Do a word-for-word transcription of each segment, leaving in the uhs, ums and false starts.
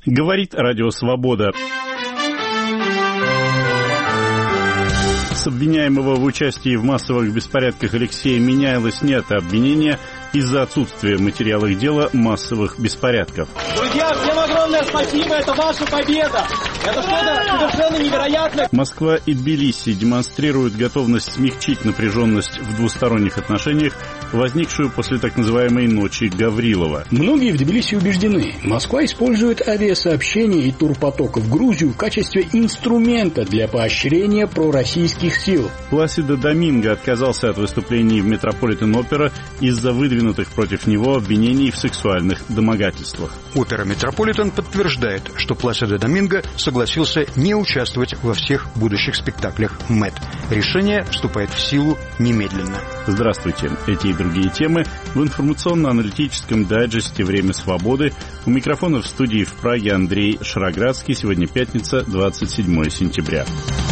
Говорит Радио Свобода. С обвиняемого в участии в массовых беспорядках Алексея Меняйло снято обвинение из-за отсутствия в материалах дела массовых беспорядков. Друзья, всем огромное спасибо, это ваша победа. Это что-то совершенно невероятное. Москва и Тбилиси демонстрируют готовность смягчить напряженность в двусторонних отношениях, возникшую после так называемой «Ночи Гаврилова». Многие в Тбилиси убеждены, Москва использует авиасообщение и турпоток в Грузию в качестве инструмента для поощрения пророссийских сил. Пласидо Доминго отказался от выступлений в Метрополитен-опера из-за выдвинутых против него обвинений в сексуальных домогательствах. Опера «Метрополитен» подтверждает, что Пласидо Доминго согласился не участвовать во всех будущих спектаклях МЭТ. Решение вступает в силу немедленно. Здравствуйте. Эти и другие темы в информационно-аналитическом дайджесте «Время свободы». У микрофона в студии в Праге Андрей Шароградский. Сегодня пятница, двадцать седьмое сентября.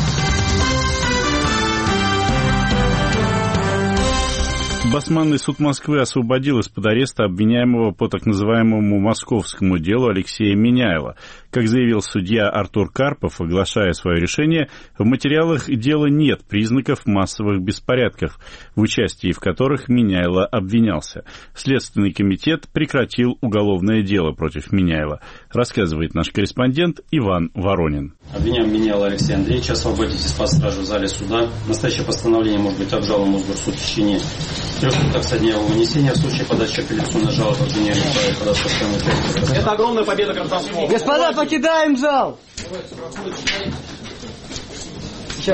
Басманный суд Москвы освободил из-под ареста обвиняемого по так называемому московскому делу Алексея Меняйло. Как заявил судья Артур Карпов, оглашая свое решение, в материалах дела нет признаков массовых беспорядков, в участии в которых Меняйло обвинялся. Следственный комитет прекратил уголовное дело против Меняйло, рассказывает наш корреспондент Иван Воронин. Обвиняем Меняйло Алексея Андреевича освободить из-под стражи в зале суда. Настоящее постановление может быть обжаловано в Мосгорсуд в течение трех суток со дня его вынесения. В случае подачи апелляционной жалобы обвиняемый вправе податься в самостоятельно. Это огромная победа гражданского. Господа, покидаем зал! Сейчас,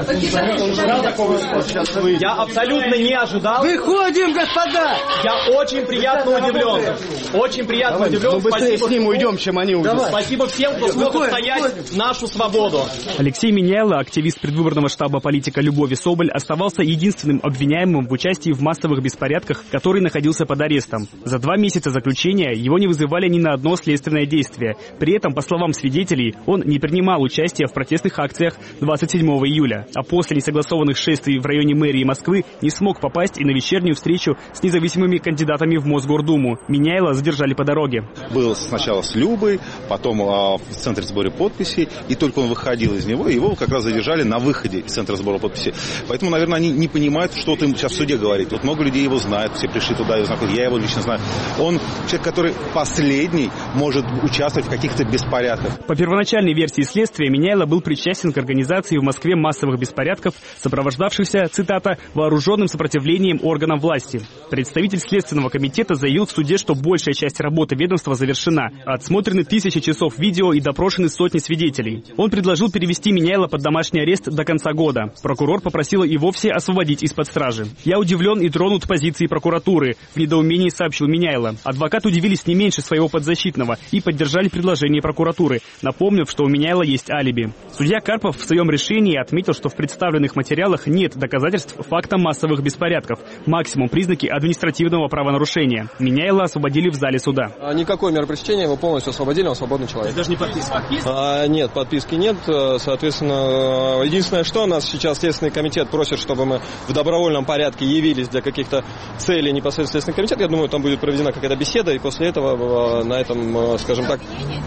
я абсолютно не ожидал. Выходим, господа! Я очень приятно удивлен. Очень приятно Давай, удивлен. Быстрее с ним уйдем, чем они уйдут. Спасибо всем, кто смог отстоять нашу свободу. Алексей Меняйло, активист предвыборного штаба политика Любови Соболь, оставался единственным обвиняемым в участии в массовых беспорядках, который находился под арестом. За два месяца заключения его не вызывали ни на одно следственное действие. При этом, по словам свидетелей, он не принимал участия в протестных акциях двадцать седьмого июля. А после несогласованных шествий в районе мэрии Москвы не смог попасть и на вечернюю встречу с независимыми кандидатами в Мосгордуму. Меняйло задержали по дороге. Был сначала с Любой, потом а, в центре сбора подписей, и только он выходил из него, его как раз задержали на выходе из центра сбора подписей. Поэтому, наверное, они не понимают, что ты сейчас в суде говорит. Вот много людей его знают, все пришли туда, его знают, я его лично знаю. Он человек, который последний может участвовать в каких-то беспорядках. По первоначальной версии следствия, Меняйло был причастен к организации в Москве массовых беспорядков, сопровождавшихся, цитата, вооруженным сопротивлением органам власти. Представитель Следственного комитета заявил в суде, что большая часть работы ведомства завершена. Отсмотрены тысячи часов видео и допрошены сотни свидетелей. Он предложил перевести Меняйло под домашний арест до конца года. Прокурор попросил и вовсе освободить из-под стражи. «Я удивлен и тронут позицией прокуратуры», в недоумении сообщил Меняйло. Адвокаты удивились не меньше своего подзащитного и поддержали предложение прокуратуры, напомнив, что у Меняйло есть алиби. Судья Карпов в своем решении отметил, что в представленных материалах нет доказательств факта массовых беспорядков, максимум признаки административного правонарушения. Меняйло освободили в зале суда. Никакое меры пресечения, его полностью освободили, он свободный человек. Даже не подписка? А, нет, подписки нет. Соответственно, единственное, что нас сейчас Следственный комитет просит, чтобы мы в добровольном порядке явились для каких-то целей непосредственно Следственный комитет. Я думаю, там будет проведена какая-то беседа, и после этого на этом, скажем так,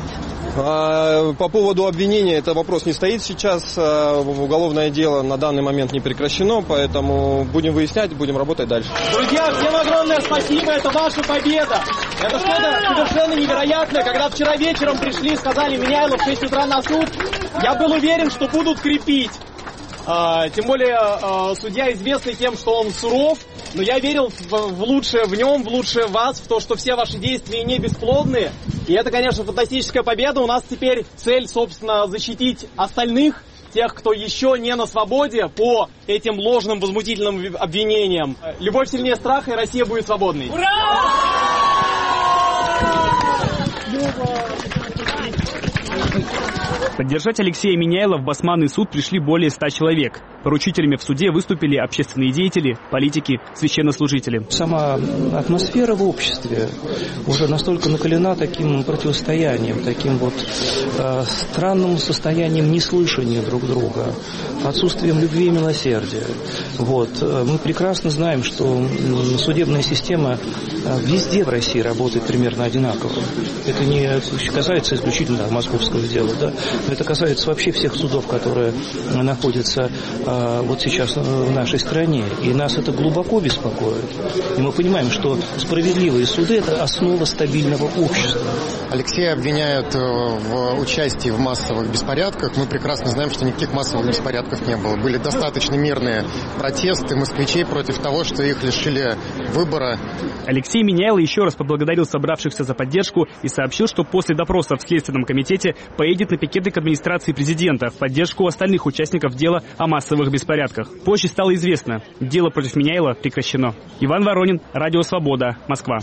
по поводу обвинения, это вопрос не стоит сейчас. Уголовное дело на данный момент не прекращено, поэтому будем выяснять, будем работать дальше. Друзья, всем огромное спасибо, это ваша победа. Это что-то совершенно невероятное. Когда вчера вечером пришли, сказали Меняйло в шесть утра на суд, я был уверен, что будут крепить. А, тем более а, судья известный тем, что он суров, но я верил в, в лучшее в нем, в лучшее в вас, в то, что все ваши действия не бесплодные. И это, конечно, фантастическая победа. У нас теперь цель, собственно, защитить остальных, тех, кто еще не на свободе по этим ложным возмутительным обвинениям. Любовь сильнее страха, и Россия будет свободной. Ура! Люба! Поддержать Алексея Меняйла в Басманный суд пришли более ста человек. Поручителями в суде выступили общественные деятели, политики, священнослужители. Сама атмосфера в обществе уже настолько накалена таким противостоянием, таким вот э, странным состоянием неслышания друг друга, отсутствием любви и милосердия. Вот. Мы прекрасно знаем, что судебная система везде в России работает примерно одинаково. Это не касается исключительно московского дела, да? Но это касается вообще всех судов, которые находятся э, вот сейчас в нашей стране. И нас это глубоко беспокоит. И мы понимаем, что справедливые суды – это основа стабильного общества. Алексея обвиняют в участии в массовых беспорядках. Мы прекрасно знаем, что никаких массовых беспорядков не было. Были достаточно мирные протесты москвичей против того, что их лишили выбора. Алексей Меняйло еще раз поблагодарил собравшихся за поддержку и сообщил, что после допроса в Следственном комитете поедет на пикеты к администрации президента в поддержку остальных участников дела о массовых беспорядках. Позже стало известно, дело против Меняйла прекращено. Иван Воронин, Радио Свобода, Москва.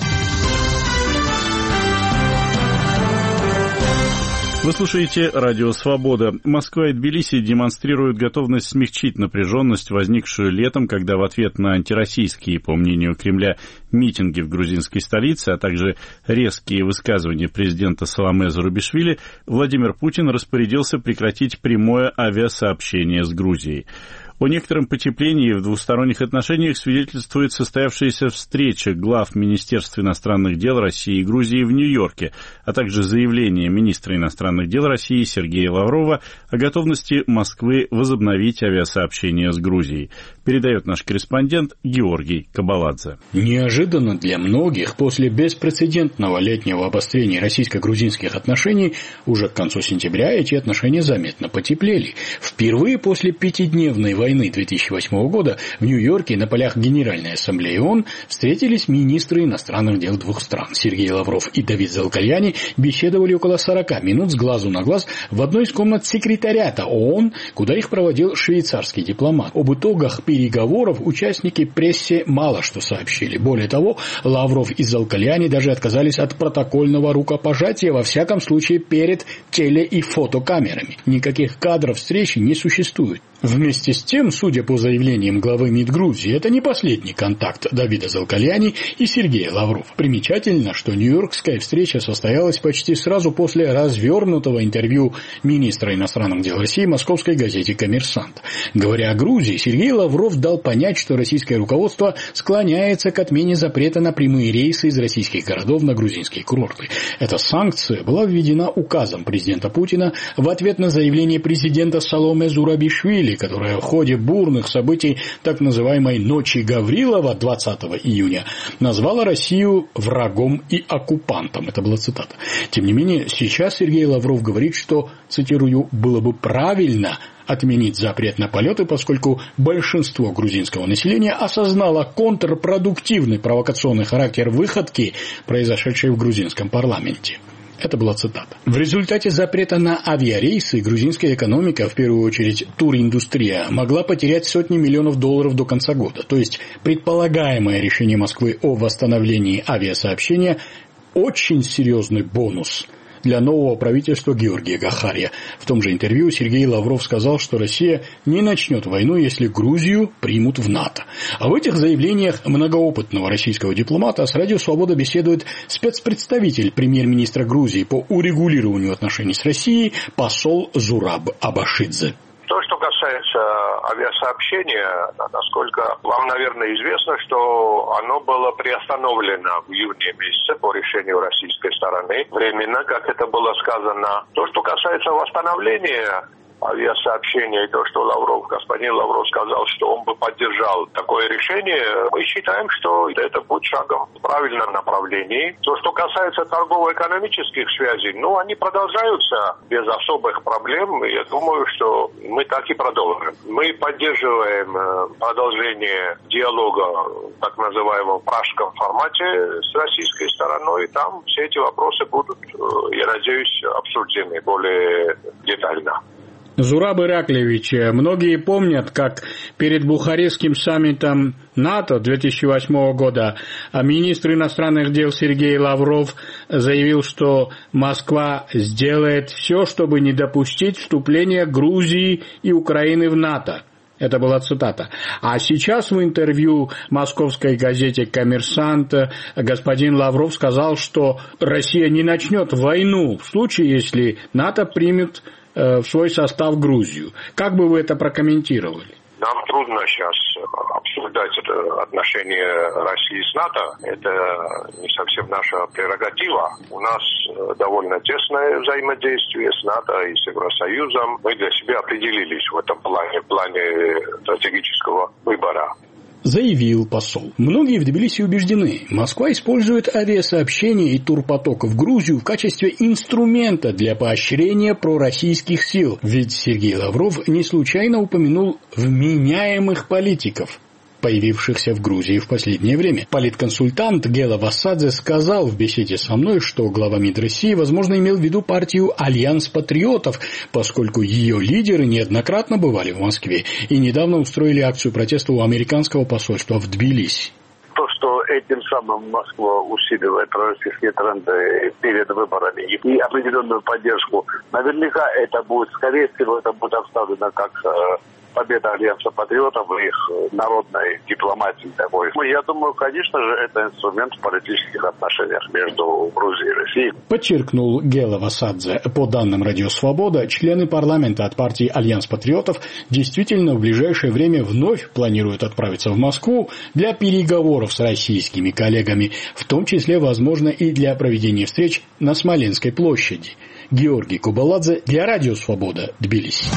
Вы слушаете «Радио Свобода». Москва и Тбилиси демонстрируют готовность смягчить напряженность, возникшую летом, когда в ответ на антироссийские, по мнению Кремля, митинги в грузинской столице, а также резкие высказывания президента Саломе Зурабишвили, Владимир Путин распорядился прекратить прямое авиасообщение с Грузией. О некотором потеплении в двусторонних отношениях свидетельствует состоявшаяся встреча глав Министерств иностранных дел России и Грузии в Нью-Йорке, а также заявление министра иностранных дел России Сергея Лаврова о готовности Москвы возобновить авиасообщение с Грузией. Передает наш корреспондент Георгий Кабаладзе. Неожиданно для многих после беспрецедентного летнего обострения российско-грузинских отношений уже к концу сентября эти отношения заметно потеплели. Впервые после пятидневной войны войны две тысячи восьмого года в Нью-Йорке на полях Генеральной Ассамблеи ООН встретились министры иностранных дел двух стран. Сергей Лавров и Давид Залкальяни беседовали около сорока минут с глазу на глаз в одной из комнат секретариата ООН, куда их проводил швейцарский дипломат. Об итогах переговоров участники прессе мало что сообщили. Более того, Лавров и Залкальяни даже отказались от протокольного рукопожатия, во всяком случае перед теле- и фотокамерами. Никаких кадров встречи не существует. Вместе с тем, судя по заявлениям главы МИД Грузии, это не последний контакт Давида Залкальяни и Сергея Лаврова. Примечательно, что нью-йоркская встреча состоялась почти сразу после развернутого интервью министра иностранных дел России московской газете «Коммерсант». Говоря о Грузии, Сергей Лавров дал понять, что российское руководство склоняется к отмене запрета на прямые рейсы из российских городов на грузинские курорты. Эта санкция была введена указом президента Путина в ответ на заявление президента Саломе Зурабишвили, которая в ходе бурных событий так называемой «Ночи Гаврилова» двадцатого июня назвала Россию врагом и оккупантом. Это была цитата. Тем не менее, сейчас Сергей Лавров говорит, что, цитирую, «было бы правильно отменить запрет на полеты, поскольку большинство грузинского населения осознало контрпродуктивный провокационный характер выходки, произошедшей в грузинском парламенте». Это была цитата. В результате запрета на авиарейсы грузинская экономика, в первую очередь туриндустрия, могла потерять сотни миллионов долларов до конца года. То есть предполагаемое решение Москвы о восстановлении авиасообщения – очень серьезный бонус для нового правительства Георгия Гахария. В том же интервью Сергей Лавров сказал, что Россия не начнет войну, если Грузию примут в НАТО. А в этих заявлениях многоопытного российского дипломата с Радио Свобода беседует спецпредставитель премьер-министра Грузии по урегулированию отношений с Россией посол Зураб Абашидзе. То, что касается авиасообщения, насколько вам, наверное, известно, что оно было приостановлено в июне месяце по решению российской стороны. Временно, как это было сказано. То, что касается восстановления авиасообщения и то, что Лавров, господин Лавров сказал, что он бы поддержал такое решение, мы считаем, что это будет шагом в правильном направлении. То, что касается торгово-экономических связей, ну, они продолжаются без особых проблем. Я думаю, что мы так и продолжим. Мы поддерживаем продолжение диалога в так называемом пражском формате с российской стороной. Там все эти вопросы будут, я надеюсь, обсуждены более детально. Зураб Ираклевич, многие помнят, как перед Бухарестским саммитом НАТО две тысячи восьмого года министр иностранных дел Сергей Лавров заявил, что Москва сделает все, чтобы не допустить вступления Грузии и Украины в НАТО. Это была цитата. А сейчас в интервью московской газете «Коммерсант» господин Лавров сказал, что Россия не начнет войну в случае, если НАТО примет в свой состав Грузию. Как бы вы это прокомментировали? Нам трудно сейчас обсуждать это отношение России с НАТО. Это не совсем наша прерогатива. У нас довольно тесное взаимодействие с НАТО и с Евросоюзом. Мы для себя определились в этом плане, в плане стратегического выбора. Заявил посол. Многие в Тбилиси убеждены, Москва использует авиасообщение и турпоток в Грузию в качестве инструмента для поощрения пророссийских сил. Ведь Сергей Лавров не случайно упомянул вменяемых политиков, появившихся в Грузии в последнее время. Политконсультант Гела Васадзе сказал в беседе со мной, что глава МИД России, возможно, имел в виду партию «Альянс патриотов», поскольку ее лидеры неоднократно бывали в Москве и недавно устроили акцию протеста у американского посольства в Тбилиси. То, что этим самым Москва усиливает пророссийские тренды перед выборами и определенную поддержку, наверняка это будет, скорее всего, это будет обставлено как победа Альянса патриотов и их народной дипломатии такой. Я думаю, конечно же, это инструмент в политических отношениях между Грузией и Россией. Подчеркнул Гела Васадзе. По данным Радио Свобода, члены парламента от партии Альянс патриотов действительно в ближайшее время вновь планируют отправиться в Москву для переговоров с российскими коллегами, в том числе, возможно, и для проведения встреч на Смоленской площади. Георгий Кубаладзе для Радио Свобода, Тбилиси.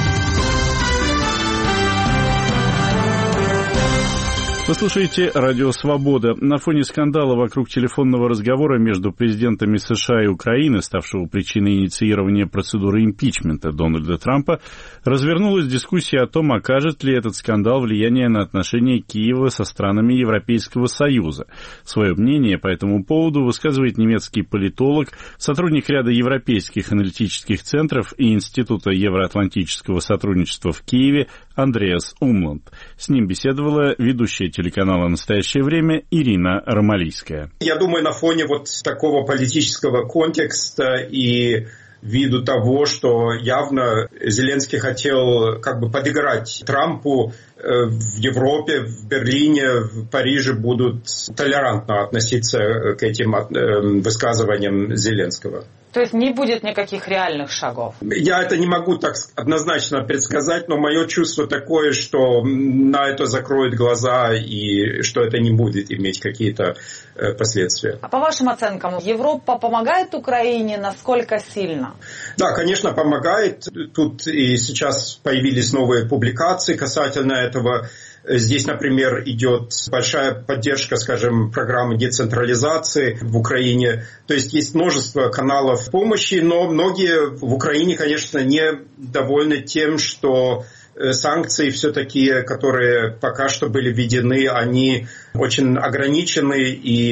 Вы слушаете «Радио Свобода». На фоне скандала вокруг телефонного разговора между президентами США и Украины, ставшего причиной инициирования процедуры импичмента Дональда Трампа, развернулась дискуссия о том, окажет ли этот скандал влияние на отношения Киева со странами Европейского Союза. Свое мнение по этому поводу высказывает немецкий политолог, сотрудник ряда европейских аналитических центров и Института евроатлантического сотрудничества в Киеве Андреас Умланд. С ним беседовала ведущая телеканала «Настоящее время» Ирина Ромалийская. Я думаю, на фоне вот такого политического контекста и ввиду того, что явно Зеленский хотел как бы подыграть Трампу, в Европе, в Берлине, в Париже будут толерантно относиться к этим высказываниям Зеленского. То есть не будет никаких реальных шагов? Я это не могу так однозначно предсказать, но мое чувство такое, что на это закроют глаза и что это не будет иметь какие-то последствия. А по вашим оценкам, Европа помогает Украине насколько сильно? Да, конечно, помогает. Тут и сейчас появились новые публикации касательно этого. Здесь, например, идет большая поддержка, скажем, программы децентрализации в Украине. То есть есть множество каналов помощи, но многие в Украине, конечно, не довольны тем, что санкции все-таки, которые пока что были введены, они очень ограничены,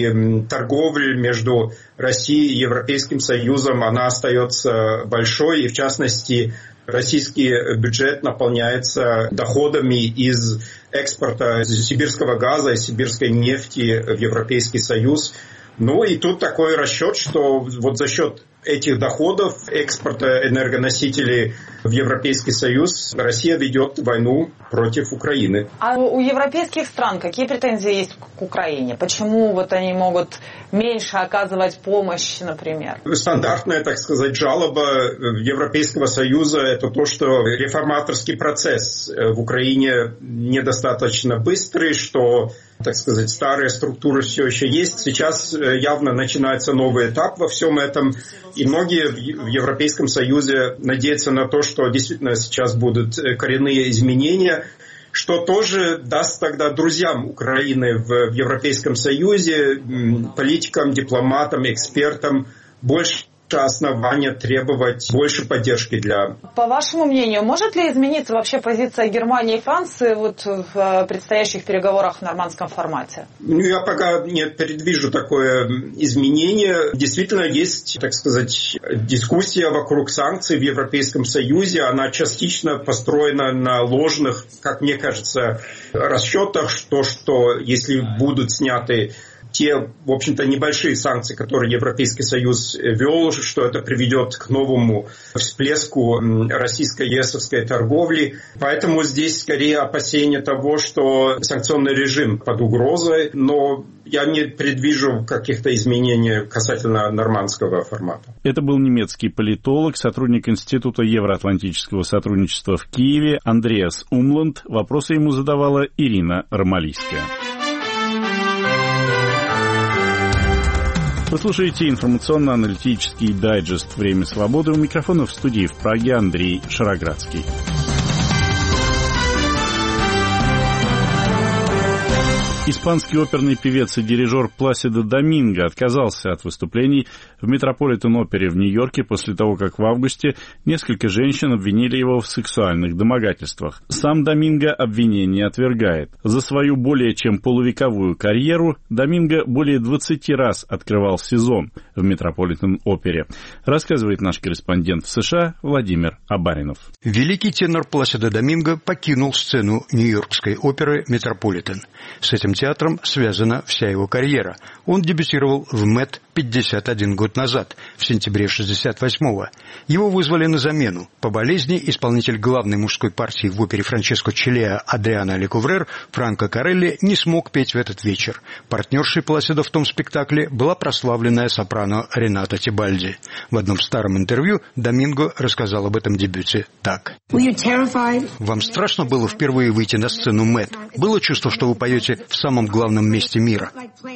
и торговля между Россией и Европейским Союзом, она остается большой, и в частности российский бюджет наполняется доходами из экспорта сибирского газа и сибирской нефти в Европейский Союз. Ну и тут такой расчет, что вот за счет этих доходов экспорта энергоносителей в Европейский Союз Россия ведет войну против Украины. А у европейских стран какие претензии есть к Украине? Почему вот они могут меньше оказывать помощь, например? Стандартная, так сказать, жалоба Европейского Союза – это то, что реформаторский процесс в Украине недостаточно быстрый, что, так сказать, старые структуры все еще есть. Сейчас явно начинается новый этап во всем этом. И многие в Европейском Союзе надеются на то, что действительно сейчас будут коренные изменения, что тоже даст тогда друзьям Украины в Европейском Союзе, политикам, дипломатам, экспертам больше основания требовать больше поддержки для... По вашему мнению, может ли измениться вообще позиция Германии и Франции вот в предстоящих переговорах в нормандском формате? Ну, я пока не предвижу такое изменение. Действительно, есть, так сказать, дискуссия вокруг санкций в Европейском Союзе. Она частично построена на ложных, как мне кажется, расчетах, что, что если будут сняты те, в общем-то, небольшие санкции, которые Европейский Союз ввел, что это приведет к новому всплеску российско-ЕСовской торговли. Поэтому здесь скорее опасение того, что санкционный режим под угрозой, но я не предвижу каких-то изменений касательно нормандского формата. Это был немецкий политолог, сотрудник Института евроатлантического сотрудничества в Киеве Андреас Умланд. Вопросы ему задавала Ирина Ромалийская. Вы слушаете информационно-аналитический дайджест «Время свободы». У микрофона в студии в Праге Андрей Шароградский. Испанский оперный певец и дирижер Пласидо Доминго отказался от выступлений в Метрополитен-опере в Нью-Йорке после того, как в августе несколько женщин обвинили его в сексуальных домогательствах. Сам Доминго обвинения отвергает. За свою более чем полувековую карьеру Доминго более двадцати раз открывал сезон в Метрополитен-опере, рассказывает наш корреспондент в США Владимир Абаринов. Великий тенор Пласидо Доминго покинул сцену Нью-Йоркской оперы Метрополитен. С этим театром связана вся его карьера. Он дебютировал в Мэт пятьдесят один год назад, в сентябре шестьдесят восьмого. Его вызвали на замену. По болезни исполнитель главной мужской партии в опере Франческо Челеа Адриано Лекуврер Франко Карелли не смог петь в этот вечер. Партнершей Пласидо в том спектакле была прославленная сопрано Рената Тебальди. В одном старом интервью Доминго рассказал об этом дебюте так. «Вам страшно было впервые выйти на сцену Мэт? Было чувство, что вы поете в самом главном месте мира?»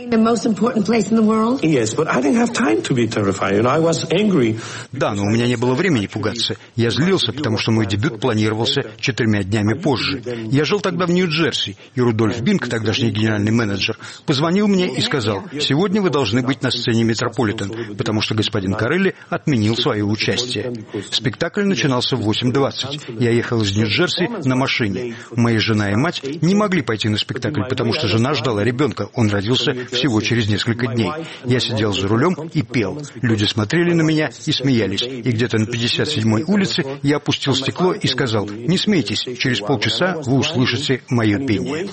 Да, но у меня не было времени пугаться. Я злился, потому что мой дебют планировался четырьмя днями позже. Я жил тогда в Нью-Джерси, и Рудольф Бинг, тогдашний генеральный менеджер, позвонил мне и сказал: «Сегодня вы должны быть на сцене Метрополитен, потому что господин Карелли отменил свое участие». Спектакль начинался в восемь двадцать. Я ехал из Нью-Джерси на машине. Моя жена и мать не могли пойти на спектакль, потому что жена ждала ребенка. Он родился всего через несколько дней. Я сидел за рулем и пел. Люди смотрели на меня и смеялись. И где-то на пятьдесят седьмой улице я опустил стекло и сказал: «Не смейтесь, через полчаса вы услышите мое пение».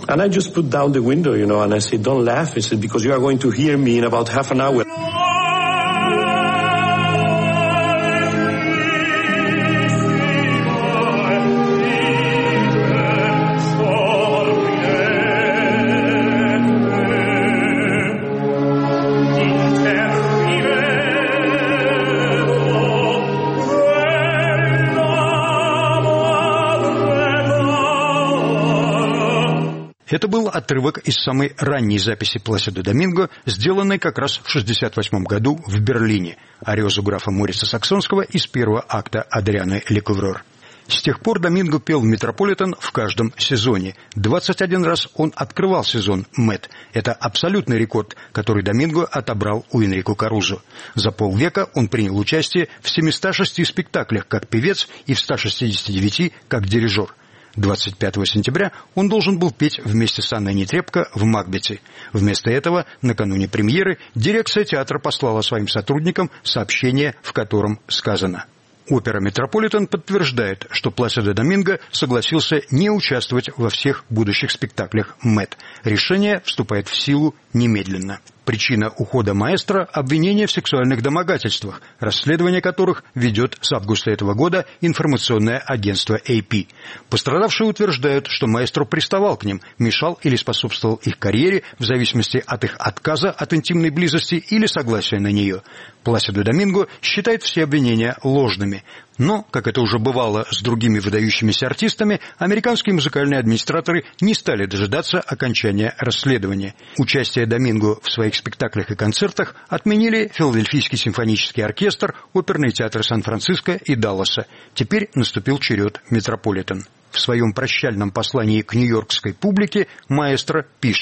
Это был отрывок из самой ранней записи Пласидо Доминго, сделанной как раз в шестьдесят восьмом году в Берлине, ариозу графа Морица Саксонского из первого акта Адриано Лекуврер. С тех пор Доминго пел в Метрополитен в каждом сезоне. двадцать один раз он открывал сезон Мэт. Это абсолютный рекорд, который Доминго отобрал у Энрико Карузо. За полвека он принял участие в семистах шести спектаклях как певец и в ста шестидесяти девяти как дирижер. двадцать пятого сентября он должен был петь вместе с Анной Нетребко в «Макбете». Вместо этого, накануне премьеры, дирекция театра послала своим сотрудникам сообщение, в котором сказано: «Опера «Метрополитен» подтверждает, что Пласидо Доминго согласился не участвовать во всех будущих спектаклях Мэт. Решение вступает в силу немедленно». Причина ухода маэстро – обвинение в сексуальных домогательствах, расследование которых ведет с августа этого года информационное агентство эй пи. Пострадавшие утверждают, что маэстро приставал к ним, мешал или способствовал их карьере в зависимости от их отказа от интимной близости или согласия на нее. Пласидо Доминго считает все обвинения ложными. Но, как это уже бывало с другими выдающимися артистами, американские музыкальные администраторы не стали дожидаться окончания расследования. Участие Доминго в своих спектаклях и концертах отменили Филадельфийский симфонический оркестр, оперный театр Сан-Франциско и Далласа. Теперь наступил черед Метрополитен. В своем прощальном послании к нью-йоркской публике маэстро пишет: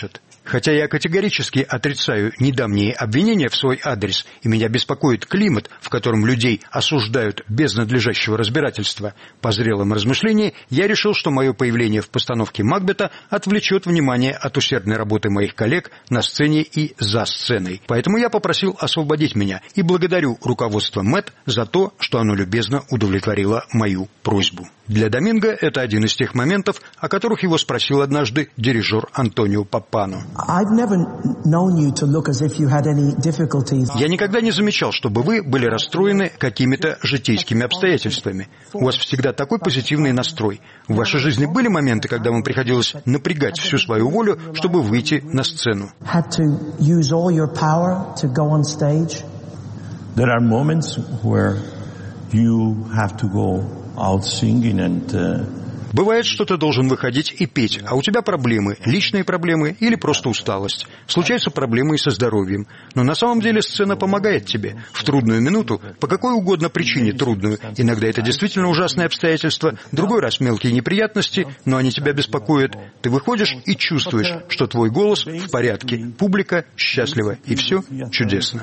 Хотя я категорически отрицаю недавние обвинения в свой адрес, и меня беспокоит климат, в котором людей осуждают без надлежащего разбирательства, по зрелом размышлении я решил, что мое появление в постановке «Макбета» отвлечет внимание от усердной работы моих коллег на сцене и за сценой. Поэтому я попросил освободить меня и благодарю руководство МЭТ за то, что оно любезно удовлетворило мою просьбу. Для Доминго это один из тех моментов, о которых его спросил однажды дирижер Антонио Паппано. Я никогда не замечал, чтобы вы были расстроены какими-то житейскими обстоятельствами. У вас всегда такой позитивный настрой. В вашей жизни были моменты, когда вам приходилось напрягать всю свою волю, чтобы выйти на сцену? There are moments where you have to go out singing and uh... Бывает, что ты должен выходить и петь, а у тебя проблемы, личные проблемы или просто усталость. Случаются проблемы и со здоровьем. Но на самом деле сцена помогает тебе. В трудную минуту, по какой угодно причине трудную. Иногда это действительно ужасные обстоятельства, другой раз мелкие неприятности, но они тебя беспокоят. Ты выходишь и чувствуешь, что твой голос в порядке, публика счастлива, и все чудесно.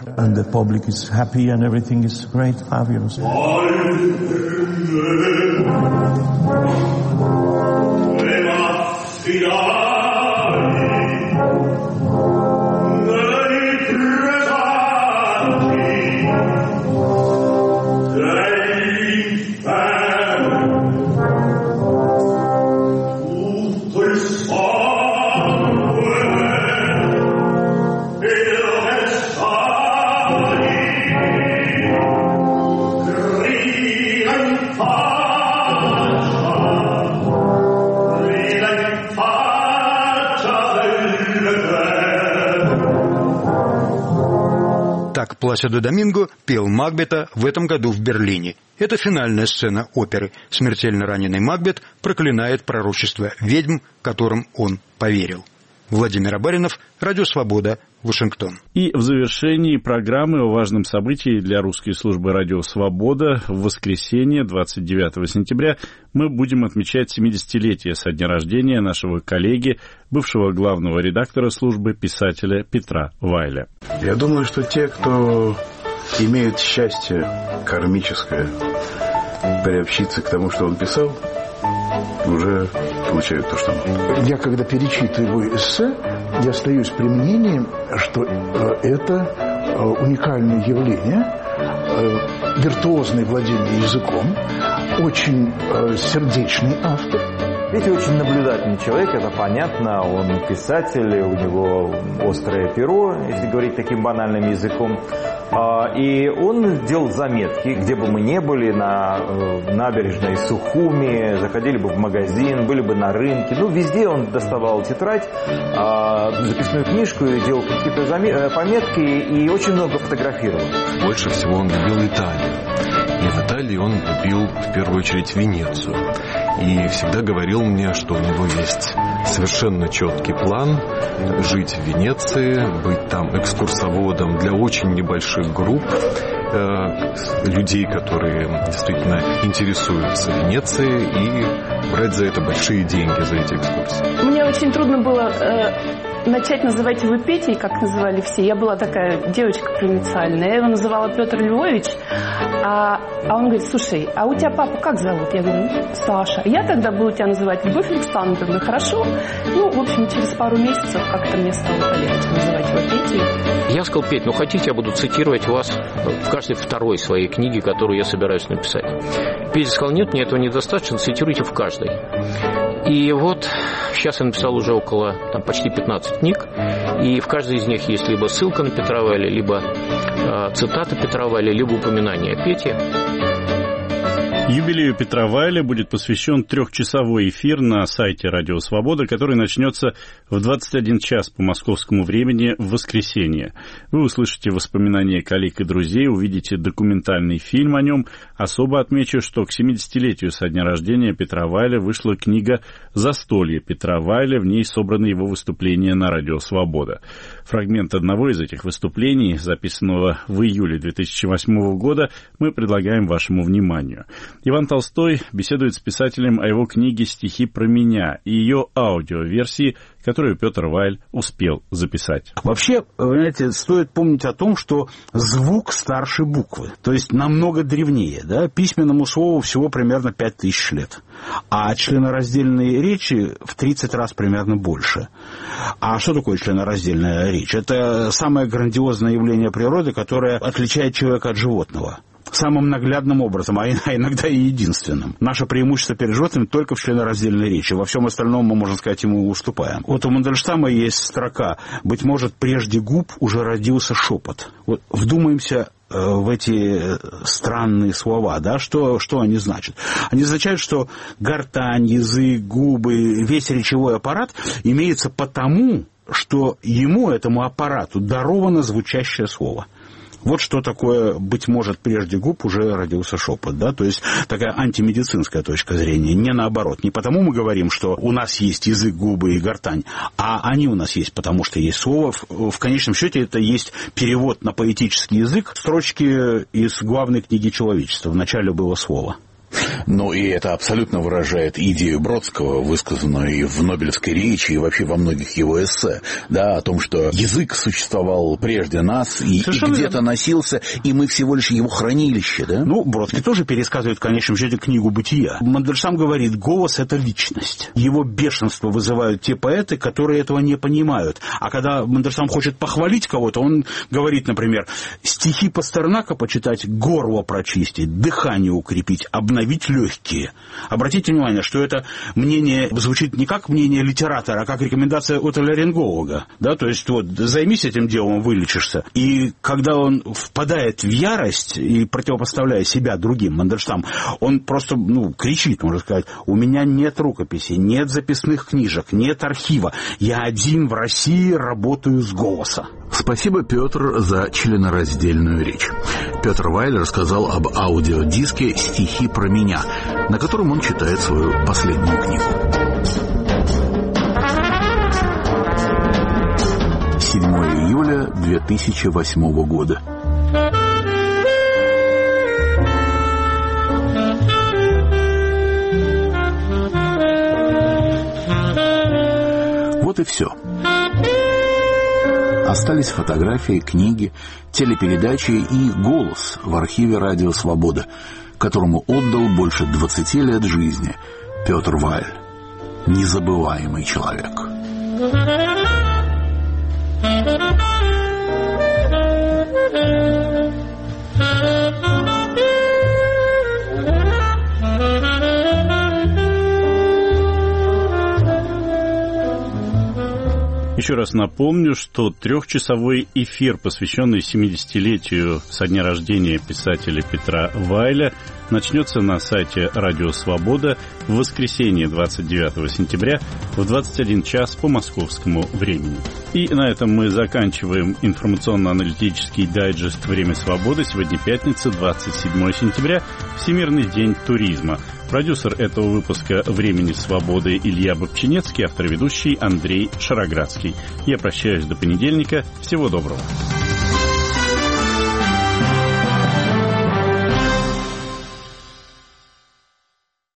Так Пласидо Доминго пел Макбета в этом году в Берлине. Это финальная сцена оперы. Смертельно раненый Макбет проклинает пророчество ведьм, которым он поверил. Владимир Абаринов, Радио Свобода, Вашингтон. И в завершении программы о важном событии для русской службы Радио Свобода в воскресенье, двадцать девятого сентября, мы будем отмечать семидесятилетие со дня рождения нашего коллеги, бывшего главного редактора службы, писателя Петра Вайля. Я думаю, что те, кто имеют счастье кармическое приобщиться к тому, что он писал, уже получают то, что нужно. Я, когда перечитываю эссе, я остаюсь при мнении, что это уникальное явление, виртуозное владение языком, очень сердечный автор. Петя очень наблюдательный человек, это понятно, он писатель, у него острое перо, если говорить таким банальным языком. И он делал заметки, где бы мы ни были, на набережной Сухуми, заходили бы в магазин, были бы на рынке. Ну, везде он доставал тетрадь, записную книжку, делал какие-то пометки и очень много фотографировал. Больше всего он любил Италию. И в Италии он любил в первую очередь Венецию. И всегда говорил мне, что у него есть совершенно четкий план жить в Венеции, быть там экскурсоводом для очень небольших групп э, людей, которые действительно интересуются Венецией, и брать за это большие деньги, за эти экскурсии. Мне очень трудно было э, начать называть его Петей, как называли все. Я была такая девочка провинциальная, я его называла Петр Львович, а, а он говорит: слушай, а у тебя папу как зовут? Я говорю: Саша. Я тогда буду тебя называть Любовь Александровна, хорошо? Ну, в общем, через пару месяцев как-то мне стало полегче называть его Петей. Я сказал: Петь, ну хотите, я буду цитировать вас в каждой второй своей книге, которую я собираюсь написать. Петя сказал: нет, мне этого недостаточно, цитируйте в каждой. И вот сейчас я написал уже около там, почти пятнадцать книг, и в каждой из них есть либо ссылка на Петра Вайля, либо э, цитата Петра Вайля, либо упоминание о Пете. Юбилею Петра Вайля будет посвящен трехчасовой эфир на сайте Радио Свобода, который начнется в двадцать один час по московскому времени в воскресенье. Вы услышите воспоминания коллег и друзей, увидите документальный фильм о нем. Особо отмечу, что к семидесятилетию со дня рождения Петра Вайля вышла книга «Застолье Петра Вайля», в ней собраны его выступления на Радио Свобода. Фрагмент одного из этих выступлений, записанного в июле две тысячи восьмого года, мы предлагаем вашему вниманию. Иван Толстой беседует с писателем о его книге «Стихи про меня» и ее аудиоверсии, которую Петр Вайль успел записать. Вообще, вы знаете, стоит помнить о том, что звук старше буквы, то есть намного древнее. Да? Письменному слову всего примерно пять тысяч лет, а членораздельные речи в тридцать раз примерно больше. А что такое членораздельная речь? Это самое грандиозное явление природы, которое отличает человека от животного. Самым наглядным образом, а иногда и единственным. Наше преимущество перед животными только в членораздельной речи. Во всем остальном мы, можно сказать, ему уступаем. Вот у Мандельштама есть строка: «Быть может, прежде губ уже родился шепот». Вот вдумаемся в эти странные слова, да, что, что они значат? Они означают, что гортань, язык, губы, весь речевой аппарат имеется потому, что ему, этому аппарату, даровано звучащее слово. Вот что такое, быть может, прежде губ уже родился шепот, да, то есть такая антимедицинская точка зрения, не наоборот. Не потому мы говорим, что у нас есть язык, губы и гортань, а они у нас есть, потому что есть слово. В, в конечном счете это есть перевод на поэтический язык строчки из главной книги человечества. Вначале было слово. Ну, и это абсолютно выражает идею Бродского, высказанную в Нобелевской речи и вообще во многих его эссе, да, о том, что язык существовал прежде нас и, и где-то верно. Носился, и мы всего лишь его хранилище, да? Ну, Бродский тоже пересказывает в конечном счете книгу «Бытия». Мандельштам говорит: голос — это личность. Его бешенство вызывают те поэты, которые этого не понимают. А когда Мандельштам хочет похвалить кого-то, он говорит, например, стихи Пастернака почитать, горло прочистить, дыхание укрепить, обновить легкие. Обратите внимание, что это мнение звучит не как мнение литератора, а как рекомендация отоларинголога. Да? То есть вот займись этим делом, вылечишься. И когда он впадает в ярость и противопоставляя себя другим, Мандельштам, он просто ну, кричит, можно сказать: у меня нет рукописей, нет записных книжек, нет архива. Я один в России работаю с голоса. Спасибо, Петр, за членораздельную речь. Петр Вайль рассказал об аудиодиске «Стихи про меня», на котором он читает свою последнюю книгу. седьмого июля две тысячи восьмого года. Вот и все. Остались фотографии, книги, телепередачи и голос в архиве «Радио Свобода», которому отдал больше двадцати лет жизни Петр Вайль. Незабываемый человек. Еще раз напомню, что трехчасовой эфир, посвященный семидесятилетию со дня рождения писателя Петра Вайля, начнется на сайте «Радио Свобода» в воскресенье двадцать девятого сентября в двадцать один час по московскому времени. И на этом мы заканчиваем информационно-аналитический дайджест «Время свободы». Сегодня пятница, двадцать седьмого сентября, Всемирный день туризма. Продюсер этого выпуска «Времени свободы» Илья Бобчинецкий, автор и ведущий Андрей Шароградский. Я прощаюсь до понедельника. Всего доброго.